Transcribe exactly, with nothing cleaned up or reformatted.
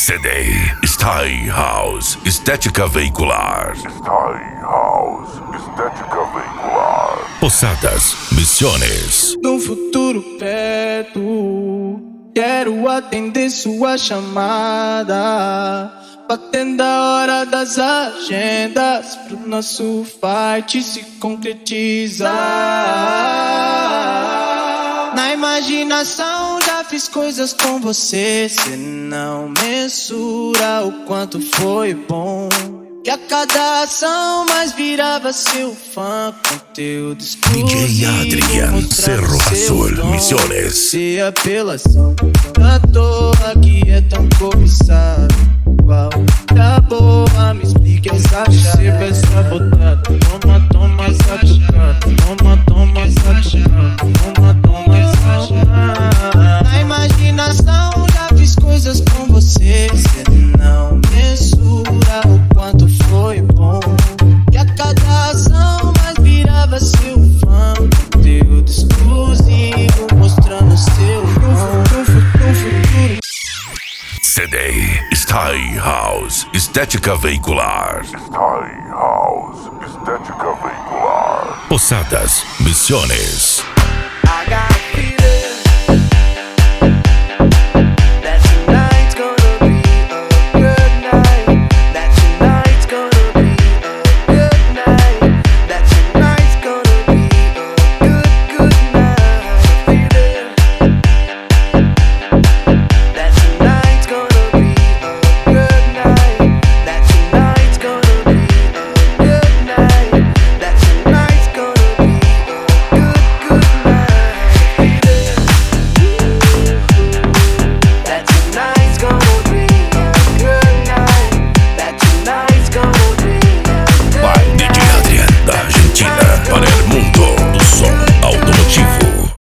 C D Style House Estética Veicular. Style House Estética Veicular. Posadas Misiones. No futuro perto, quero atender sua chamada, batendo a hora das agendas pro nosso fight se concretizar. Na imaginação já fiz coisas com você, cê não mensura o quanto foi bom. Que a cada ação mais virava seu fã, conteúdo exclusivo. D J Adrian, Cerro Azul, dom. Misiones. Se apelação à toa que é tão cobiçado, qual da boa, me explique essa chave. Vai sabotado, toma, toma essa tocada. Toma, toma essa tocada. Toma, toma essa tocada. Na imaginação já fiz coisas com você, cê não mensura o quanto foi bom. E a cada ação mais virava seu fã, conteúdo exclusivo mostrando seu dom. No futuro C D Style House Estética Veicular. Style House Estética Veicular. Posadas Misiones. I got a feeling.